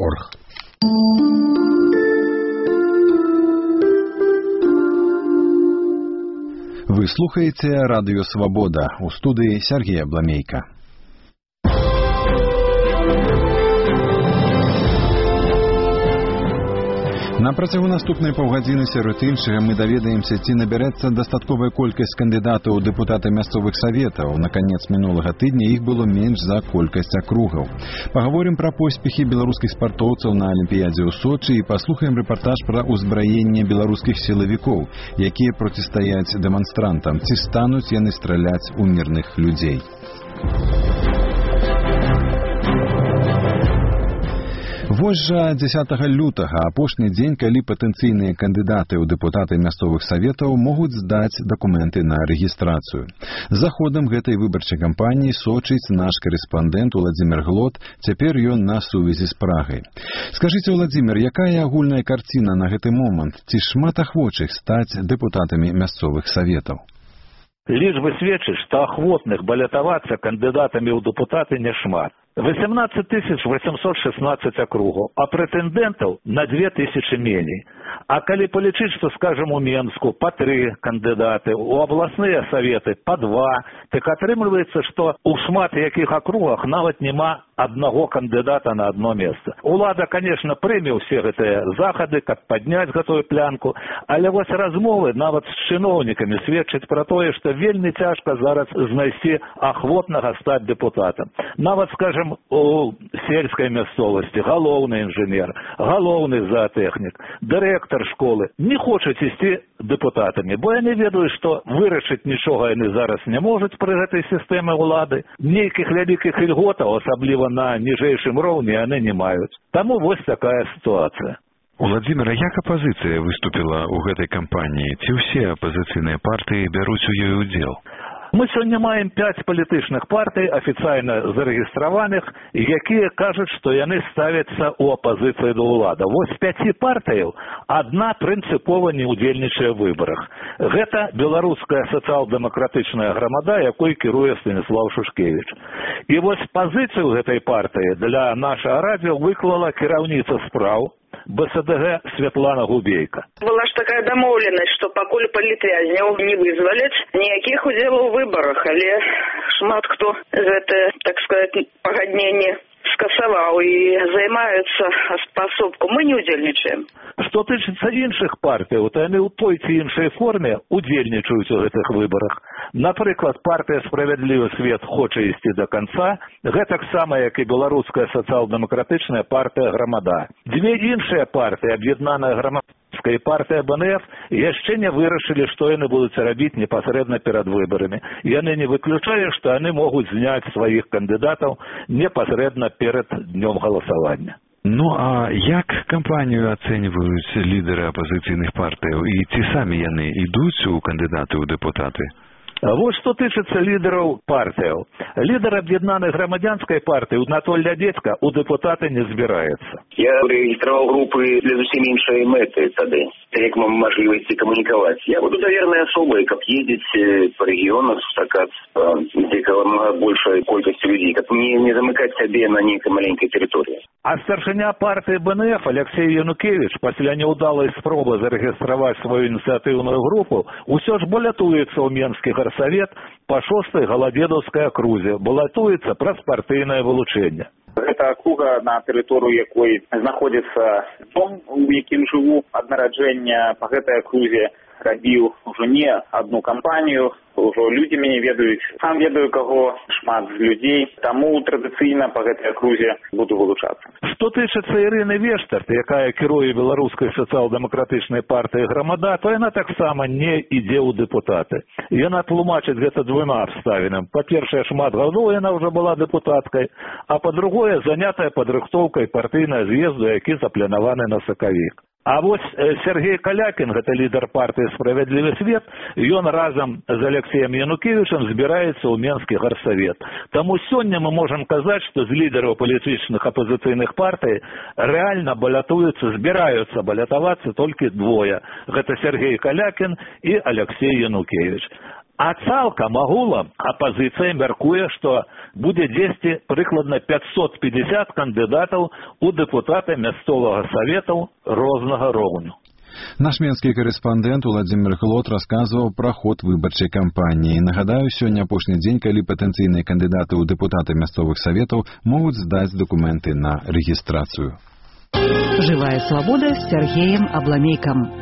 www.radiomaria.org. Вы слухаете Радио Свобода. У студии Сергей Абламейко. На працягу наступнай паўгадзіны сярод іншага мы даведаемся, ці набярэцца дастатковая колькасць кандыдатаў у дэпутаты мясцовых саветаў. На канец мінулага тыдня іх было менш за колькасць акругаў. Пагаворым пра поспехі беларускіх спартоўцаў на Алімпіядзе ў Сочы і паслухаем рэпартаж пра ўзбраенне беларускіх сілавікоў, якія процістаяць дэманстрантам. Ці стануць яны страляць у мірных людзей? Вось жа 10 лютага, апошні дзень, калі патэнцыйныя кандыдаты ў дэпутаты мясцовых саветаў могуць здаць дакументы на рэгістрацыю. За ходам гэтай выбарчай кампаніі сочыць наш корэспандэнт Уладзімір Глот, цяпер ён на сувязі з Прагай. Скажыце, Уладзімір, якая агульная карціна на гэты момант? Ці шмат ахвочых стаць дэпутатамі мясцовых саветаў? Лічбы сведчаць, што ахвотных балятавацца кандыдатамі ў дэпутаты няшмат. 18 816 акругаў, а прэтэндэнтаў на 2000 меней. А калі палічыць, што, скажем, у Менску па 3 кандыдаты, у абласныя саветы па 2, так атрымліваецца, што ў шмат якіх акругах нават няма аднаго кандыдата на одно месца. Улада, конечно, прыме ўсе гэтыя захады, каб падняць гэтую плянку, але вось размовы нават з чыноўнікамі сведчаць пра тое, што вельмі цяжка зараз знайсці ахвотнага стаць дэпутатам. Нават, скажем, у сельскай мясцовасці галоўны інжынер, галоўны заатэхнік, дырэктар школы не хочуць ісці дэпутатамі, бо яны ведаюць, што вырашыць нічога яны зараз не можуць пры гэтай сістэме ўлады. Нейкіх вялікіх ільготаў, асабліва на ніжэйшым роўні, яны не маюць. Таму вось такая сітуацыя. Уладзімір, а як апазіцыя выступіла ў гэтай кампаніі? Ці ўсе апазіцыйныя партыі бяруць у ёй удзел? Мы сёння маем 5 палітычных партый, афіцыйна зарэгістраваных, якія кажуць, што яны ставяцца ў апазіцыі да ўлады. Вось 5 партыяў адна прынцыпова не ўдзельнічае ў выбарах. Гэта беларуская сацыял-дэмакратычная грамада, якой кіруе Станіслав Шушкевіч. І вось пазіцыю гэтай партыі для нашага радыё выклала кіраўніца спраў БСДГ Святлана Губейка. Была ж такая дамоўленасць, што пакуль палітвязняў не вызваляць, ніякіх удзелаў у выбарах, але шмат хто гэта, так сказаць, пагадненне скасаваў і займаюцца спасобку. Мы не удзельнічаем. Што тычыцца іншых партыяў, то яны ў той ці іншай форме удзельнічаюць у гэтых выбарах. Напрыклад, партыя «Справядлівы свет» хоча ісці да канца, гэтак сама, як і беларуская сацыял-дэмакратычная партыя «Грамада». 2 іншыя партыі, аб'яднаная грамадская партыя БНФ, яшчэ не вырашылі, што яны будуць рабіць непасрэдна перад выбарамі. Яны не выключаюць, што яны могуць зняць сваіх кандыдатаў непасрэдна перад днём галасавання. Ну, а як кампанію ацэньваюць лідары апазіцыйных партыяў? І ці самі яны ідуць у кандыдаты ў дэпутаты? Вот што тычыцца лідараў партыяў. Лідар аб'яднанай грамадзянскай партыі Анатолій Дедзька ў дэпутаты не збіраецца. Я рэгістраваў групы для зусім іншай мэты тады, як вам мажлівасці камунікаваць. Я буду давернай асобай, каб ездзіць па рэгіёнах, сустракацца, дзе большая колькасць людзей, каб не замыкаць сябе на нейкай маленькай тэрыторыі. А старшыня партыі БНФ Алексей Янукевіч пасля няўдалай спробы зарэгістраваць сваю ініцыятыўную групу ўсё ж балятуецца ў Менскі гарсавет па 6-й галадзедаўскай акрузе, балатуецца праз партыйнае вылучэнне. Гэта акруга, на тэрыторыю якой знаходзіцца дом, у якім жыву ад нараджэння. Па гэтай акрузе рабіў ужо не адну кампанію, ужо людзі мяне ведаюць. Сам ведаю, каго шмат з людзей, таму традыцыйна па гэтай акрузе буду вылучацца. Што тычыцца Ірыны Вештарт, якая кіруе беларускай сацыял-дэмакратычнай партыяй «Грамада», то яна таксама не ідзе ў дэпутаты. Яна тлумачыць гэта 2 абставінамі. Па-першае, шмат гадоў яна ўжо была дэпутаткай, а па-другое, занятая падрыхтоўкай партыйнага з'езду, які запланаваны на сакавік. А вось Сергей Калякін, гэта лідар партыі «Справядлівы свет», ён разам з Алексеем Янукевічам збіраецца ў Менскі гарсавет. Таму сёння мы можам казаць, што з лідараў палітычных апазіцыйных партый рэальна балятуюцца, збіраюцца балятавацца толькі 2. Гэта Сергей Калякін і Алексей Янукевіч. А цалкам агулам апазіцыя мяркуе, што будзе дзесьці прыкладна 550 кандыдатаў у дэпутаты мясцовага саветаў рознага роўню. Наш менскі корэспандэнт Уладзімір Глот расказваў пра ход выбарчай кампаніі. Нагадаю, сёння апошні дзень, калі патэнцыйныя кандыдаты ў дэпутаты мясцовых саветаў могуць здаць дакументы на рэгістрацыю. Живая свобода с Сергеем Абламейком.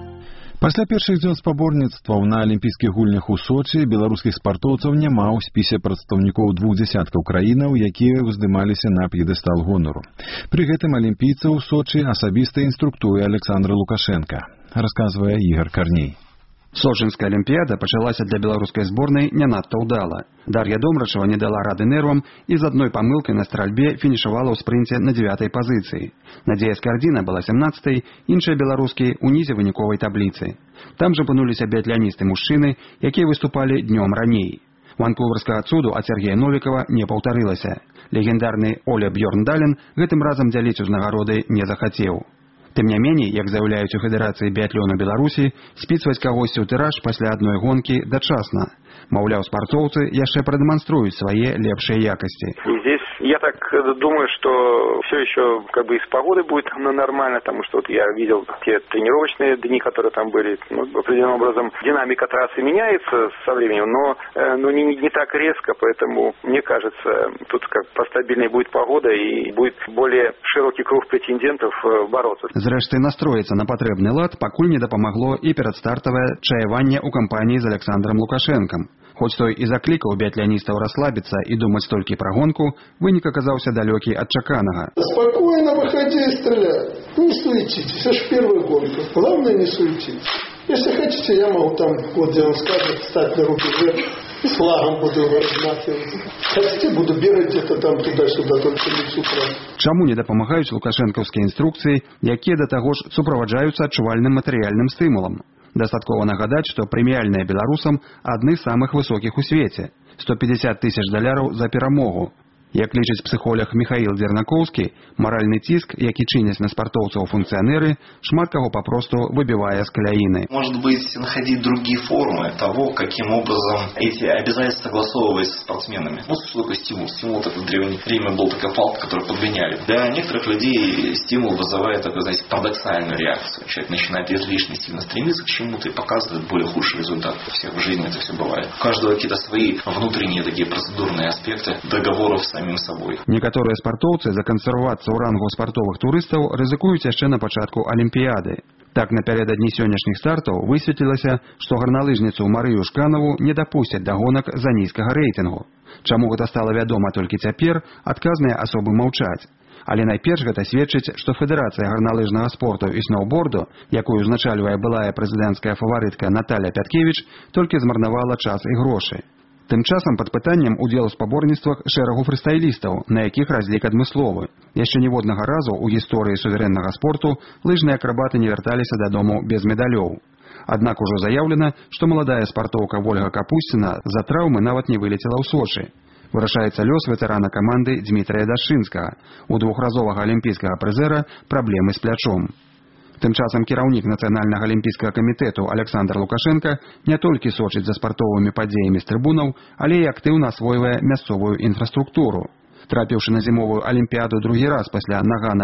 Пасля першых дзён спаборніцтваў на алімпійскіх гульнях у Сочы беларускіх спартоўцаў няма ў спісе прадстаўнікоў 20 краінаў, якія ўздымаліся на п'едэстал гонару. Пры гэтым алімпійцаў у Сочы асабіста інструктуе Александр Лукашенко, расказвае Ігор Карней. Сочинская Олимпиада пачалася для беларускай зборнай не надта ўдала. Дар'я Домрачева не дала рады нервам і з адной памылкай на стральбе фінішавала ў спрынце на 9-й пазіцыі. Надзея Скардзіна была 17-й, іншыя беларускі ў нізе выніковай табліцы. Там жа апынуліся біятляністы-мужчыны, якія выступалі днём раней. Ванкуверскага цуду ад Сергея Новікова не паўтарылася. Легендарны Оля Бьёрндален гэтым разам дзяліць узнагароды не захацеў. Тым не меней, як заяўляюць у Федэрацыі біятлёну Беларусі, спіцваць кагосьці ў тыраж пасля адной гонкі дачасна. Маўляў, спартоўцы яшчэ прадэманструюць свае лепшыя якасці. Здесь я так думаю, что все еще и с погодой будет нормально, потому что я видел те тренировочные дни, которые там были. Определенным образом динамика трассы меняется со временем, но не так резко, поэтому мне кажется, тут постабильнее будет погода и будет более широкий круг претендентов бороться. Зрэшты, настроіцца на патрэбны лад пакуль не дапамагло і перадстартавае чаяванне ў кампаніі з Александром Лукашенком. Хоць той і заклікаў біятляністаў расслабіцца і думаць толькі пра гонку, вынік аказаўся далёкі ад чаканага. Спокойно выходи и стреляй. Не суетитесь, это же первая гонка. Главное не суетитесь. Если хотите, я могу там, где он скажет, встать на рубеже и с флагом буду размахивать. Хотите, буду бегать где-то там туда-сюда, только лицу прав. Чаму не дапамагаюць лукашэнкаўскія інструкцыі, якія да таго ж суправаджаюцца адчувальным матэрыяльным стымулам? Дастаткова нагадаць, што прэміяльныя беларусам адны з самых высокіх у свеце – $150 000 за перамогу. Як лічыць псіхолог Михаил Дернакоўскі, маральны ціск, які чыняць на спартоўцаў функцыянеры, шмат каго попросту выбівае з каляіны. Может быть, находить другие формы того, каким образом эти обязательства согласовываются с спортсменами. Что такое стимул? Стимул это в древнее время был такая палка, которую подгоняли. Для некоторых людей стимул вызывает такую, знаете, парадоксальную реакцию. Человек начинает излишне сильно стремиться к чему-то и показывает более худший результат. У всех в жизни это все бывает. У каждого какие-то свои внутренние такие процедурные аспекты договоров с самим собой. Некаторыя спартоўцы закансервавацца ў рангу спартовых турыстаў рызыкуюць яшчэ на пачатку Алімпіяды. Так, напярэдадні сённяшніх стартаў высветлілася, што гарналыжніцу Марыю Шканаву не дапусцяць да гонак за нізкага рэйтынгу. Чаму гэта стала вядома толькі цяпер, адказныя асобы маўчаць. Але найперш гэта сведчыць, што Федэрацыя гарналыжнага спорту і сноўборду, якую узначальвае былая прэзідэнцкая фаварытка Наталя Пяткевіч, толькі змарнавала час і грошы. Тым часам пад пытаннем удзел у спаборніцтвах шэрагу фрыстайлістаў, на якіх разлік адмысловы. Яшчэ ніводнага разу ў гісторыі суверэннага спорту лыжныя акрабаты не вярталіся дадому без медалёў. Аднак ужо заяўлена, што маладая спартоўка Вольга Капусціна з-за траўмы нават не вылецела ў Сочы. Вырашаецца лёс ветэрана каманды Дмітрыя Дашынскага, у двухразовага алімпійскага прызэра праблемы з плячом. Тым часам кіраўнік Нацыянальнага алімпійскага камітэту Александр Лукашенко не толькі сочыць за спартовымі падзеямі з трыбунаў, але і актыўна асвойвае мясцовую інфраструктуру. Трапіўшы на зімовую алімпіяду другі раз пасля Нагана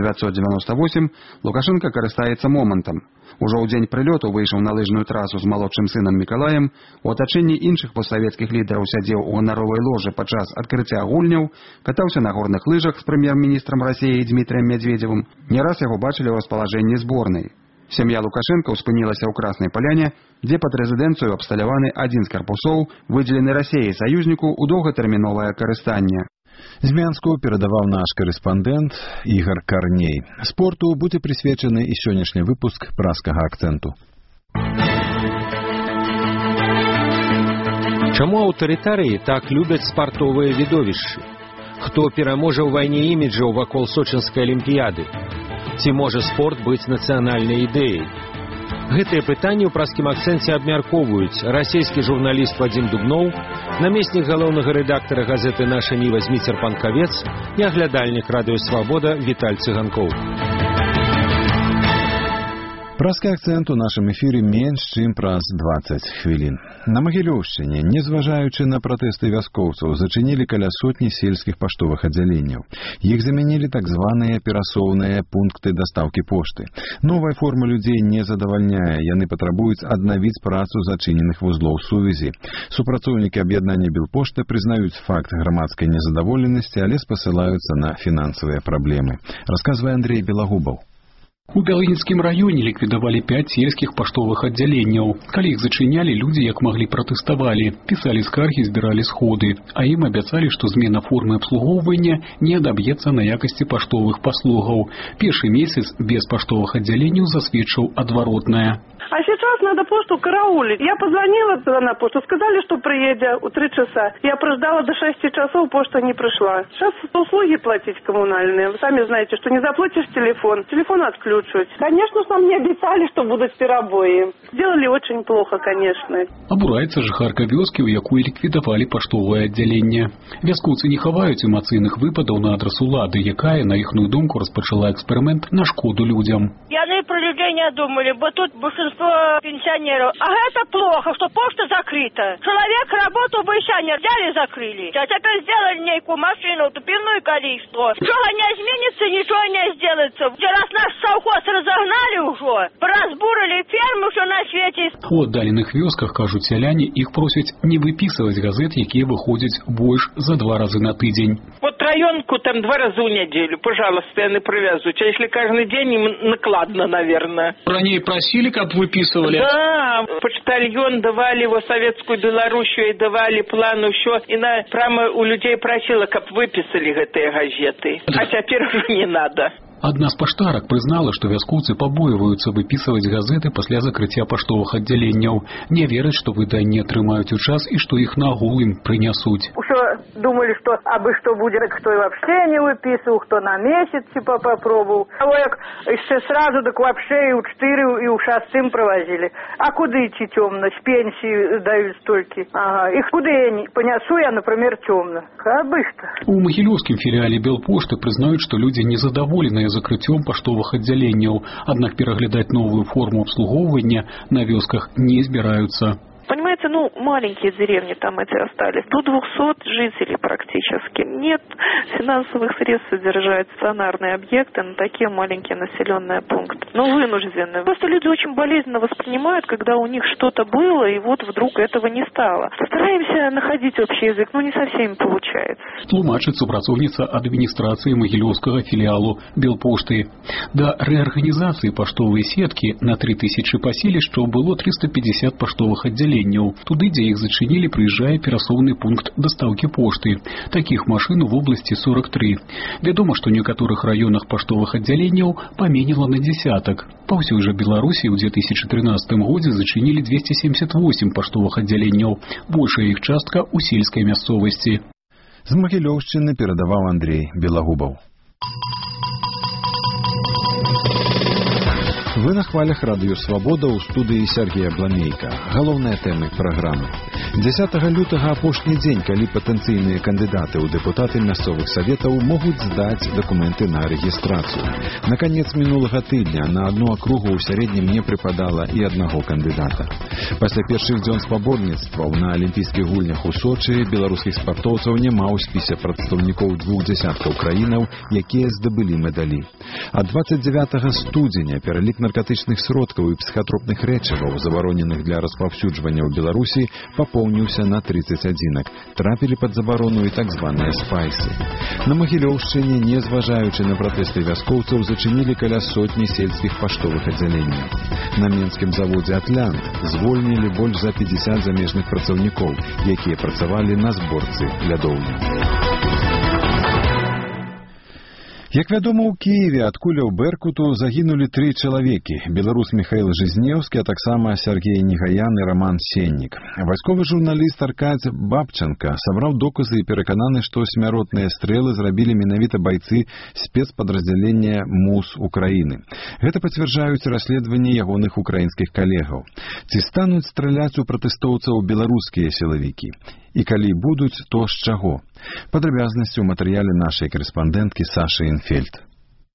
1998, Лукашенко карыстаецца момантам. Ужо ў дзень прылёту выйшаў на лыжную трасу з малодшым сынам Мікалаем, у атачэнні іншых постсавецкіх лідараў сядзеў у ганаровай ложы падчас адкрыцця гульняў, катаўся на горных лыжах з прэм'ер-міністрам Расіі Дмітрыем Медведзевым. Не раз яго бачылі ў распалажэнні зборнай. Сям'я Лукашенка спынілася ў Краснай Паляне, дзе пад рэзідэнцыю абсталяваны адзін з карпусоў, выдзелены Расіяй саюзніку ў доўгатэрміновае карыстанне. З Мянску перадаваў наш корэспандэнт Ігор Карней. Спорту будзе прысвечаны і сённяшні выпуск праскага акцэнту. Чаму аўтарытарыі так любяць спартовыя відовішчы? Хто пераможа ў вайне іміджаў вакол Сочынскай алімпіяды? Ці можа спорт быць нацыянальнай ідэяй? Гэтыя пытанні ў праскім акцэнце абмяркоўваюць расійскі журналіст Вадзім Дубноў, намеснік галоўнага рэдактара газеты «Наша Ніва» Зміцер Панкавец і аглядальнік радыё «Свабода» Віталь Цыганкоў. Празкі акцэнт у нашым эфіры менш, чым праз 20 хвілін. На Магілёўшчыне, незважаючы на пратэсты вяскоўцаў, зачынілі каля сотні сельскіх паштовых аддзяленняў. Іх замянілі так званыя перасоўныя пункты дастаўкі пошты. Новая форма людзей не задавальняе, яны патрабуюць аднавіць працу зачыненых вузлоў сувязі. Супрацоўнікі аб'яднання Белпошты прызнаюць факт грамадскай незадаволенасці, але спасылаюцца на фінансавыя праблемы. Расказвае Андрей Белагубаў. У Бялынінскім раёне ліквідавалі 5 сельскіх паштовых аддзяленняў. Калі іх зачынялі, людзі як маглі пратэставалі, пісалі скаргі, збіралі сходы, а ім абяцалі, што змена формы абслугоўвання не адаб'ецца на якасці паштовых паслугаў. Першы месяц без паштовых аддзяленняў засведчыў адваротнае. А сейчас надо пошту караулить. Я позвонила на пошту, сказали, что приедет в 3 часа. Я прождала до 6 часов, пошта не пришла. Сейчас услуги платить коммунальные. Вы сами знаете, что не заплатишь телефон отключат. Конечно, нам не обещали, что будут перебои. Сделали очень плохо, конечно. Абураецца жыхарка вёскі, у якой ліквідавалі паштовае аддзяленне. Вяскоўцы не хаваюць эмацыйных выпадаў на адрас улады, якая, на іхную думку, распачала эксперымент на шкоду людзям. Яны про людей не думали, бо тут большинство пенсионеров. А это плохо, что почта закрыта. Человек работу пенсионер взяли и закрыли. А теперь сделали некую машину, тупивную количество. Ничего не изменится, ничего не сделается. Раз наш совхоз разогнали уже, разбурили фермы, что на свете. У аддаленых вёсках, кажуць сяляне, іх просяць не выписывать газет, якія выходзяць больш за 2 разы на тыдзень. Вот районку там 2 раза в неделю, пожалуйста, они привязывают. А если каждый день, им накладно, наверное. Ранее просили, как выписывали? Да, почтальон давали его советскую Белоруссию и давали плану все. И прямо у людей просила, как выписали эти газеты. А теперь уже не надо. Адна з паштарак прызнала, што вяскоўцы пабойваюцца выпісваць газеты пасля закрыцця паштовых аддзяленняў. Не вераць, што выданні атрымаюць у час і што іх нагул ім прынясуць. Усё думали, што абы што будзе, хто і вообще не выпісваў, хто на месяц типа попробовал. А як яшчэ сразу, так вообще і ў 4 і ў 6 правозили. А куды идти темно? С пенсии дают столькі. Ага. І куды я не понесу, я, например, темно. Абы што. У Магілёўскім філіале Белпошты прызнаюць, што людзі незадаволеныя закрыццём паштовых аддзяленняў, аднак пераглядаць новую форму абслугоўвання на вёсках не збіраюцца. Понимаете, маленькие деревни там эти остались. До 200 жителей практически. Нет финансовых средств содержать стационарные объекты на такие маленькие населенные пункты. Вынуждены. Просто люди очень болезненно воспринимают, когда у них что-то было, и вот вдруг этого не стало. Стараемся находить общий язык, но не совсем получается. Тлумачыць супрацоўніца адміністрацыі Магілёўскага філіалу Белпошты. Да рэарганізацыі паштовай сеткі на 3000 паселішчаў было 350 паштовых аддзяленняў. Туды, дзе іх зачынілі, прыязджае перасоўны пункт дастаўкі пошты. Такіх машын у вобласці 43. Вядома, што ў некаторых раёнах паштовых аддзяленняў паменела на дзесятак. Па ўсёй жа Беларусі ў 2013 годзе зачынілі 278 паштовых аддзяленняў. Большая іх частка ў сельскай мясцовасці. З Магілёўшчыны перадаваў Андрей Белагубаў. Вы на хвалях радыё «Свабода» ў студыі Сергея Абламейка. Галоўныя тэмы праграмы. 10 лютага апошні дзень, калі патэнцыйныя кандыдаты ў дэпутаты мясцовых саветаў могуць здаць дакументы на рэгістрацыю. На канец мінулага тыдня на адну акругу ў сярэднім не прыпадала і аднаго кандыдата. Пасля першых дзён спаборніцтваў на алімпійскіх гульнях у Сочы беларускіх спартоўцаў няма ў спісе прадстаўнікоў 2 дзясяткаў краінаў, якія здабылі медалі. А 29 студзеня пералік наркотычных сродкаў і псіхатропных рэчываў, забароненых для распаўсюджвання ў Беларусі, папоўніўся на 30 адзінак. Трапілі пад забарону і так званыя спайсы. На Магілёўшчыне, незважаючы на пратэсты вяскоўцаў, зачынілі каля сотні сельскіх паштовых аддзяленняў. На менскім заводзе «Атлант» звольнілі больш за 50 замежных працаўнікоў, якія працавалі на зборцы лядоўні. Як вядома, у Киеве ад куляў «Беркуту» загінулі 3 чалавекі. Беларус Михаил Жизнеўскі, а таксама Сергей Негаян і Роман Сеннік. Вайсковы журналіст Аркадзь Бабченко сабраў доказы і перакананы, што смяротныя стрэлы зрабілі менавіта байцы спецпадраздзялення МУС Украіны. Гэта пацвярджаюць расследаванні ягоных украінскіх калегаў. Ці стануць страляць у пратэстоўцаў беларускія сілавікі? І калі будуць, то з чаго? Падрабязнасці ў матэрыяле нашай карэспандэнткі Сашы Інфельд.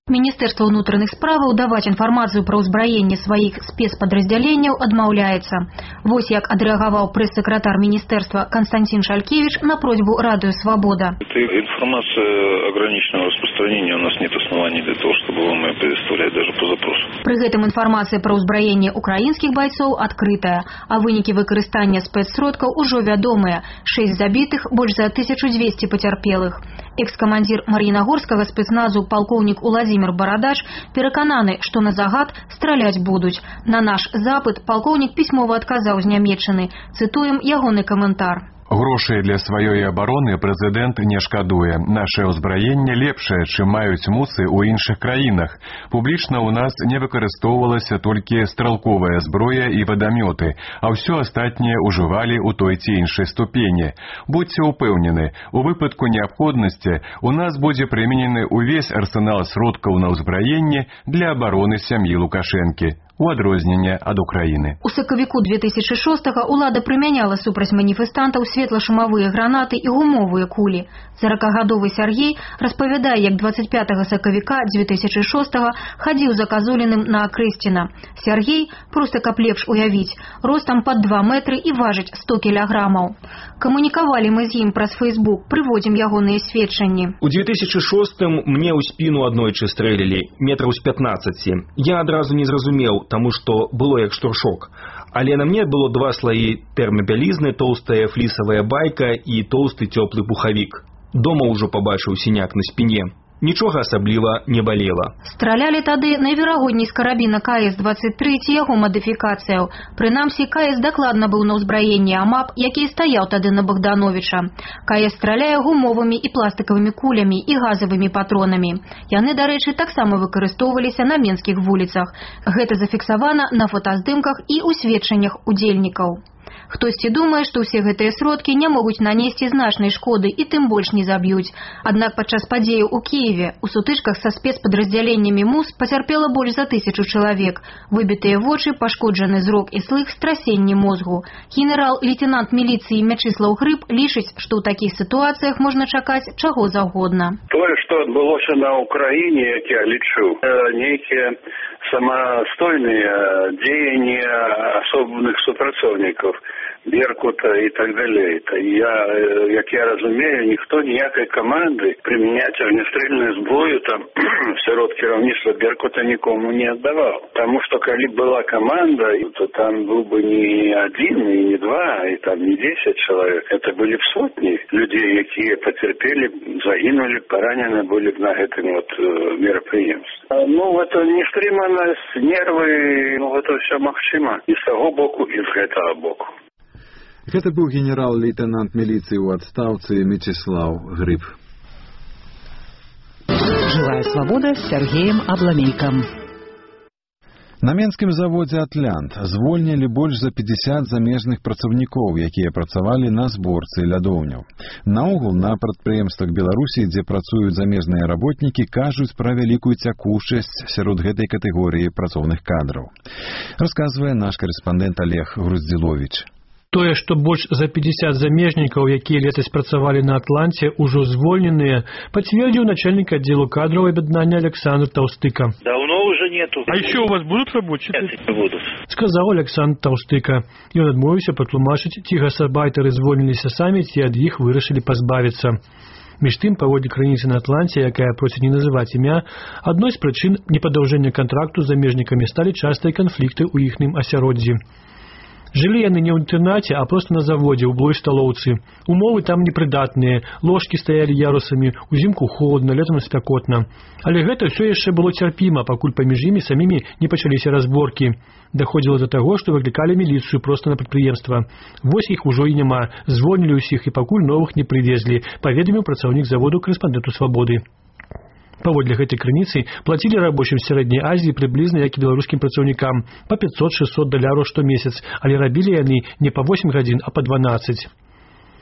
Міністэрства ўнутраных справаў даваць інфармацыю пра ўзбраенне сваіх спецпадраздзяленняў адмаўляецца. Вось як адрэагаваў прэс-сакратар міністэрства Константин Шалькевич на просьбу Радио Свобода. Эта информация ограниченного распространения, у нас нет оснований для того, чтобы вам ее предоставлять даже по запросу. Пры гэтым інфармацыя пра ўзбраенне украінскіх байцоў адкрытая, а вынікі выкарыстання спецсродкаў ужо вядомыя. 6 забітых, больш за 1200 пацярпелых. Экс-камандзір Мар'інагорскага спецназу палкоўнік Уладзімір Барадач перакананы, што на загад страляць будуць. На наш запыт палкоўнік пісьмова адказаў з Нямецчыны. Цытуем ягоны каментар. Грошай для сваёй абароны прэзідэнт не шкадуе. Нашае ўзбраенне лепшае, чым маюць мусы ў іншых краінах. Публічна ў нас не выкарыстоўвалася толькі стралковая зброя і вадамёты, а ўсё астатняе ўжывалі ў той ці іншай ступені. Будзьце ўпэўнены, у выпадку неабходнасці у нас будзе прыменены ўвесь арсенал сродкаў на ўзбраенне для абароны сям'і Лукашэнкі. У адрозненне ад Украіны. У сакавіку 2006-го ўлада прымяняла супраць маніфестантаў светла-шумавыя гранаты і гумовыя кулі. 40-гадовы Сергей распавядае, як 25 сакавіка 2006-го хадзіў заказуленым на Акрэсціна. Сергей, проста каб лепш уявіць, ростам пад 2 метры і важыць 100 кілаграмаў. Камунікавалі мы з ім праз Фейсбук, прыводзім ягоныя сведчанні. У 2006-м мне ў спіну аднойчы стрэлілі, метраў з 15. Я адразу не зразумеў, таму што было як штуршок. Але на мне было 2 слаі тэрмабялізны, тоўстая флісавая байка і тоўсты цёплы пухавік. Дома ўжо пабачыў сіняк на спіне. Нічога асабліва не балела. Стралялі тады найверагодней з карабіна КС-23 ці яго мадыфікацыяў. Прынамсі, КС дакладна быў на ўзбраенні АМАП, які стаяў тады на Богдановича. КС страляе гумовымі і пластыкавымі кулямі і газавымі патронамі. Яны, дарэчы, таксама выкарыстоўваліся на менскіх вуліцах. Гэта зафіксавана на фотаздымках і ў сведчаннях удзельнікаў. Хтосьці думае, што ўсе гэтыя сродкі не могуць нанесці значнай шкоды і тым больш не заб'юць. Аднак падчас падзеяў у Кіеве у сутычках са спецпадраздзяленнямі МУС пацярпела больш за 1000 чалавек. Выбітыя вочы, пашкоджаны зрок і слых, страсенне мозгу. Генерал-лейтенант міліцыі Мячыслаў Грыб лічыць, што ў такіх сітуацыях можна чакаць чаго заўгодна. Тое, што адбылося на Украіне, як я лічу, нейкія самастойныя дзеянні асобных супрацоўнікаў Беркута и так далее. Як я разумею, ніхто ніякай каманды прымяняць агнястрэльную зброю там сярод кіраўніцтва Беркута нікому не аддаваў. Таму што калі была каманда, то там быў бы не 1 і не 2, і там не 10 чалавек. Это былі б сотні людзей, якія пацярпелі, загінулі, паранены былі б на гэтым мерапрыемстве. Это нестрыманасць, нервы, гэта ўсё магчыма і з таго боку, і з гэтага боку. Гэта быў генерал-лейтенант міліцыі ў адстаўцы Мячыслаў Грыб. Живая свобода с Сергеем Абламейком. На менскім заводзе «Атлант» звольнілі больш за 50 замежных працаўнікоў, якія працавалі на зборцы лядоўняў. Наогул, на прадпрыемствах Беларусі, дзе працуюць замежныя работнікі, кажуць пра вялікую цякучасць сярод гэтай катэгорыі працоўных кадраў. Расказвае наш карэспандэнт Олег Груздзіловіч. Тое, што больш за 50 замежнікаў, якія летась працавалі на «Атланце», ужо звольненыя, пацвердзіў начальнік аддзелу кадраў аб'яднання Александр Толстыка. Давно уже нету. А еще у вас будут рабочие? Нет, не будут. Сказал Александр Толстыка. Ён адмовіўся патлумачыць, ці гасабайтары звольніліся самі, ці ад іх вырашылі пазбавіцца. Між тым, паводле крыніцы на «Атланце», якая просіць не называць імя, адной з прычын непадаўжэння кантракту з замежнікамі сталі частыя канфлікты ў іхнім асяроддзі. Жылі яны не ў інтэрнаце, а проста на заводзе, у былой сталоўцы. Умовы там непрыдатныя, ложкі стаялі ярусамі, узімку холодна, летам спякотна. Але гэта ўсё яшчэ было цярпіма, пакуль паміж імі самімі не пачаліся разборкі. Даходзіла да таго, што выклікалі міліцыю проста на прадпрыемства. Вось іх ужо і няма, звольнілі ўсіх і пакуль новых не прывезлі, паведаміў працаўнік заводу «Карэспандэнту Свабоды». Паводле гэтай крыніцы плацілі рабочым з сярэдняй Азіі прыблізна як і беларускім працаўнікам па $500-600 штомесяц, але рабілі яны не па 8 гадзін, а па 12.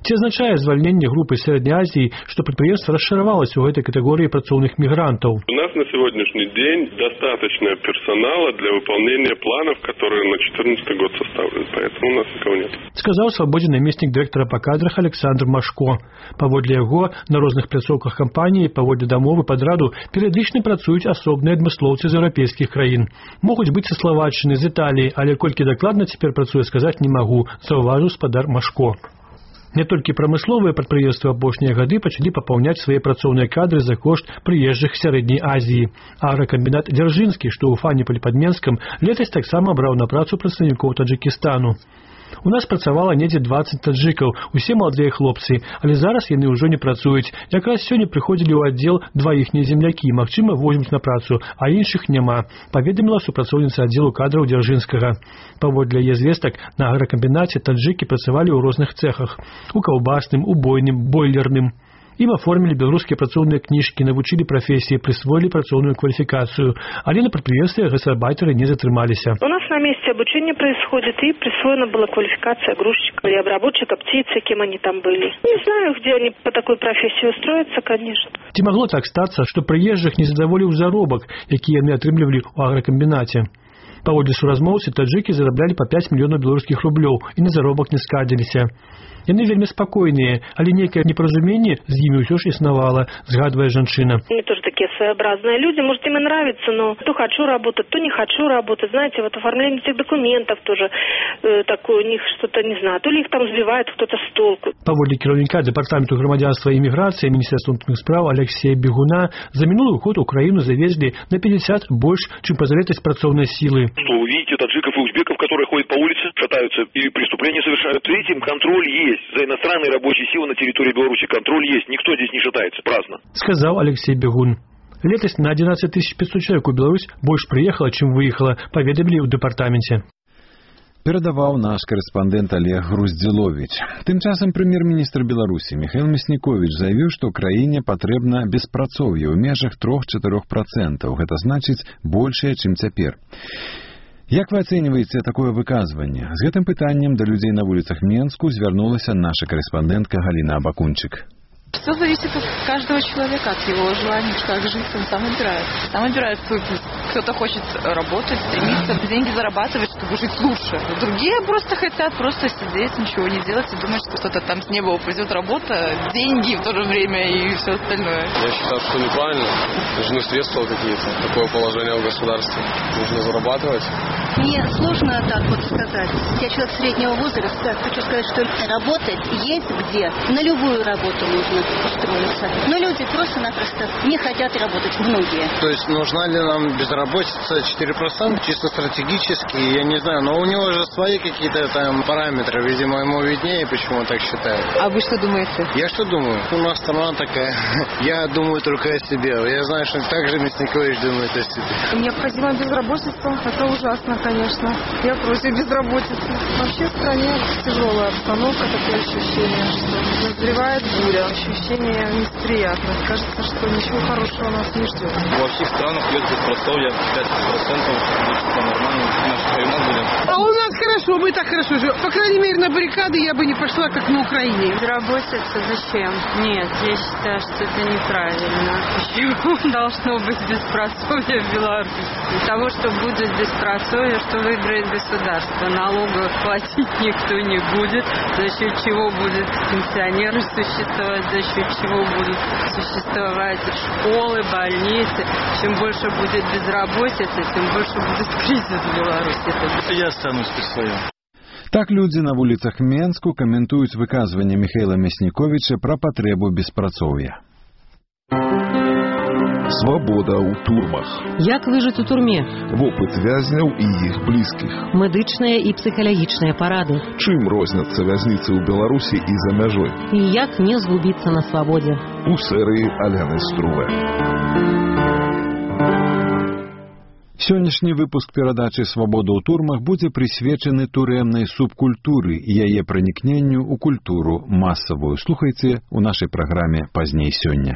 Ці азначае звальненне групы Сярэдняй Азіі, што прадпрыемства расшыравалася ў гэтай катэгорыі працоўных мігрантаў. У нас на сегодняшний день достаточно персонала для выполнения планов, которые на 2014 год составлены, поэтому у нас никого нет. Сказаў свабодзе намеснік дырэктара па кадрах Александр Машко. Паводле яго, на розных пляцоўках кампаніі, паводле дамовы падраду, перыядычна працуюць асобныя адмыслоўцы з еўрапейскіх краін. Могуць быць са Славаччыны, з Італіі, але колькі дакладна цяпер працуе, сказаць не магу, заўважыў спадар Машко. Не толькі прамысловыя прадпрыемствы апошнія гады пачалі папаўняць свае працоўныя кадры за кошт прыезджых з Сярэдняй Азіі. Агракамбінат Дзяржынскі, што ў Фаніполі пад Менскам, летась таксама браў на працу прадстаўнікоў Таджыкістану. У нас працавала недзе 20 таджыкаў, усе маладыя хлопцы, але зараз яны ўжо не працуюць. Якраз сёння прыходзілі ў аддзел два іхнія землякі, магчыма, возьмуць на працу, а іншых няма, паведаміла супрацоўніца аддзелу кадраў Дзяржынскага. Паводле яе звестак, на агракамбінаце таджыкі працавалі ў розных цэхах: у каўбасным, убойным, бойлерным. Ім аформілі беларускія працоўныя кніжкі, навучылі прафесіі, прысвоілі працоўную кваліфікацию, але на прадпрыемстве гастарбайтары не затрымаліся. У нас на месте обучение происходит, и присвоена была квалификация грузчика или обработчика птицы, кем они там были. Не знаю, где они по такой профессии устроятся, конечно. Ці магло так стацца, што прыезджых не задаволіў заробак, які яны атрымлівалі ў агракамбінаце. Паводле суразмоўцы, таджыкі зараблялі па 5 мільёнаў беларускіх рублёў і на заробак не скардзіліся. Яны вельмі спакойныя, але нейкае непаразуменне з імі ўсё ж існавала, згадвае жанчына. Они тоже такие своеобразные люди, может, им и нравится, но то хочу работать, то не хочу работать. Знаете, вот оформление этих документов тоже такое у них что-то, не знаю, то ли их там сбивает кто-то с толку. Паводле кіраўніка Дэпартаменту грамадзянства і іміграцыі Міністэрства ўнутраных спраў Алексея Бегуна, за мінулы год Украіну завезли на 50 больш, чым па залетасць працоўнай сілы. Что вы видите таджиков и узбеков, которые ходят по улице, шатаются и преступления совершают. Этим контроль есть. За иностранные рабочие силы на территории Беларуси контроль есть. Никто здесь не шатается, праздно. Сказал Алексей Бегун. Летась на 11 500 человек у Беларусь больше приехала, чем выехала, поведомили в департаменте. Перадаваў наш корэспандэнт Олег Груздзіловіч. Тым часам прэм'ер-міністр Беларусі Михаил Мясніковіч заявіў, што краіне патрэбна беспрацоўе ў межах 3-4%. Гэта значыць большае, чым цяпер. Як вы ацэньваеце такое выказванне? З гэтым пытаннем да людзей на вуліцах Менску звярнулася наша корэспандэнтка Галіна Абакунчык. Все зависит от каждого человека, от его желания, как жить, он сам выбирает. Сам выбирает свой путь. Кто-то хочет работать, стремиться, деньги зарабатывать, чтобы жить лучше. Другие просто хотят сидеть, ничего не делать и думать, что кто-то там с неба упадет, работа, деньги в то же время и все остальное. Я считаю, что неправильно. Нужны средства какие-то. Такое положение в государстве. Нужно зарабатывать. Мне сложно так вот сказать. Я человек среднего возраста. Хочу сказать, что работать есть где. На любую работу нужно устроиться. Но люди просто-напросто не хотят работать, многие. То есть нужна ли нам безработица 4%? Чисто стратегически, я не знаю. Но у него же свои какие-то там параметры. Видимо, ему виднее, почему он так считает. А вы что думаете? Я что думаю? У нас страна такая. Я думаю только о себе. Я знаю, что так же Мясникович думает о себе. Необходима безработица. Это ужасно, конечно. Я против безработицы. Вообще в стране тяжелая обстановка, такое ощущение, что назревает буря. Ощущение неприятное. Кажется, что ничего хорошего нас не ждет. Во всех странах идет беспроцовье 5%. Это нормально. Наши районы были. А у нас хорошо, мы так хорошо живем. По крайней мере, на баррикады я бы не пошла, как на Украине. Безработица зачем? Нет, я считаю, что это неправильно. Почему должно быть беспроцовье в Беларуси? Для того, что будет беспроцовье, что выиграет государство. Налогов платить никто не будет, за счет чего будут пенсионеры существовать, за счет чего будут существовать школы, больницы. Чем больше будет безработицы, тем больше будет кризис в Беларуси. Я останусь при своем. Так людзі на вуліцах Менску каментуюць выказванне Михаила Мясніковіча пра патрэбу беспрацоўя. Свабода ў турмах. Як выжыць у турме? Вопыт вязняў і іх блізкіх. Медычныя і псіхалагічныя парады. Чым розняцца вязніцы ў Беларусі і за мяжой? І як не згубіцца на свабодзе? У серыі Аляны Струве. Сённяшні выпуск перадачы «Свабода ў турмах» будзе прысвечаны турэмнай субкультуры і яе пранікненню ў культуру масавую. Слухайце у нашай праграме пазней сёння.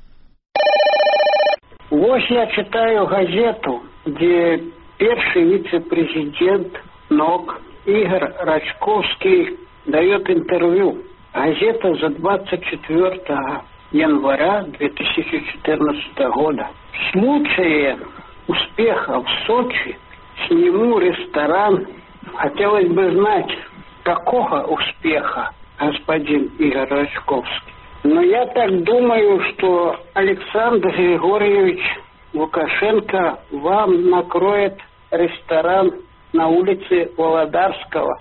Вось я читаю газету, где первый вице-президент НОК Игорь Рачковский дает интервью. Газета за 24 января 2014 года. В случае успеха в Сочи сниму ресторан. Хотелось бы знать, какого успеха, господин Игорь Рачковский. Но я так думаю, что Александр Григорьевич Лукашенко вам накроет ресторан на улице Володарского.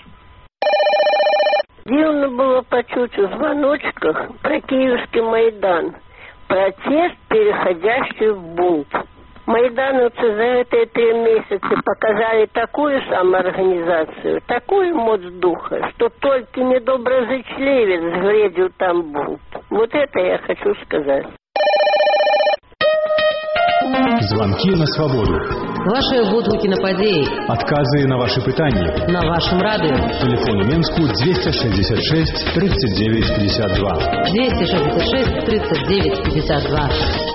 Дивно было почуть в звоночках про Киевский Майдан. Протест, переходящий в бунт. Майдановцы за эти 3 месяца показали такую самоорганизацию, такую мощь духа, что только недоброзычливец вредил там бунт. Вот это я хочу сказать. Звонки на свободу. Ваши водгуки на подеи. Отказы на ваши пытания. На вашем радио. Телефон у Менску 266 39 52. 266 39 52.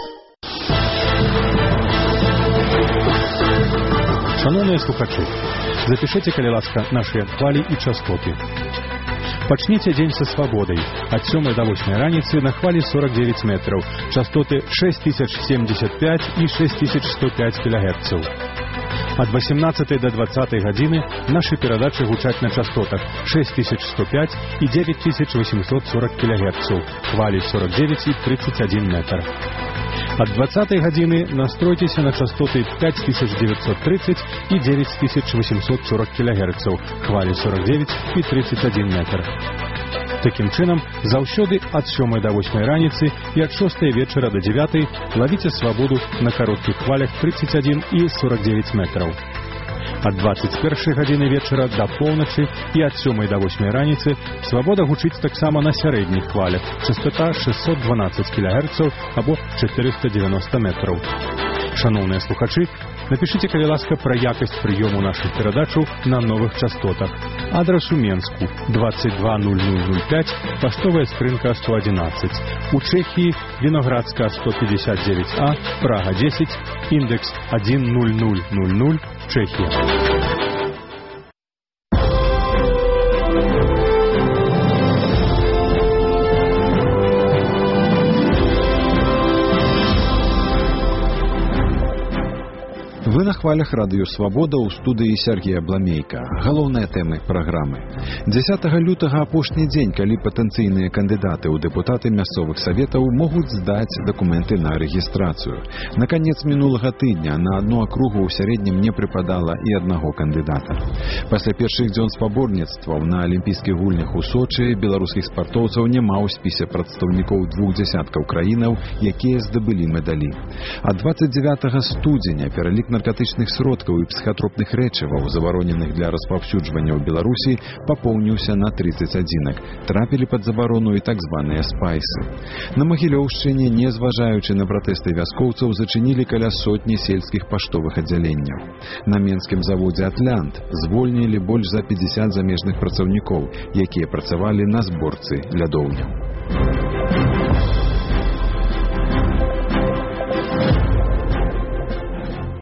Шановные слухачи, запишите, калі ласка, наши хвали и частоты. Пачніце дзень са свабодай. Ад 7 до 8 раніцы на хвалі 49 метров. Частоты 6075 и 6105 кГц. От 18 до 20 годины наши передачи гучаць на частотах 6105 и 9840 кГц. Хвали 49 и 31 метр. От 20 годины настройтесь на частоты 5930 и 9840 кГц. Хвали 49 и 31 метр. Таким чином, заўсёды ад 7 до 8 раніцы и от 6 вечера до 9 ловите свободу на коротких хвалях 31 и 49 метров. От 21 годины вечера до полночи и от 7 до 8 раніцы свобода гучыць таксама на сярэдніх хвалях, частота 612 кГц або 490 метров. Шановные слухачи, напишите, калі ласка, про якость приему наших передачу на новых частотах. Адрес у Менску 220005, поштовая скрынка 111. У Чехии Виноградская 159А, Прага 10, индекс 10000, Чехия. Вы на хвалях радыё «Свабода» ў студыі Сергея Бламейка. Галоўныя тэмы праграмы. 10 лютага апошні дзень, калі патэнцыйныя кандыдаты ў дэпутаты мясцовых саветаў могуць здаць дакументы на рэгістрацыю. На канец мінулага тыдня на одну акругу ў сярэднім не прыпадала і аднаго кандыдата. Пасля першых дзён спаборніцтваў на алімпійскіх гульнях у Сочы беларускіх спартоўцаў няма ў спісе прадстаўнікоў 2 дзясяткаў краінаў, якія здабылі медалі. А 29 студзеня пералік наркотычных сродкаў і псіхатропных рэчываў, забароненых для распаўсюджвання ў Беларусі, папоўніўся на 30 адзінак. Трапілі пад забарону і так званыя спайсы. На Магілёўшчыне, не зважаючы на пратэсты вяскоўцаў, зачынілі каля сотні сельскіх паштовых аддзяленняў. На менскім заводзе «Атлант» звольнілі больш за 50 замежных працаўнікоў, якія працавалі на зборцы лядоўняў.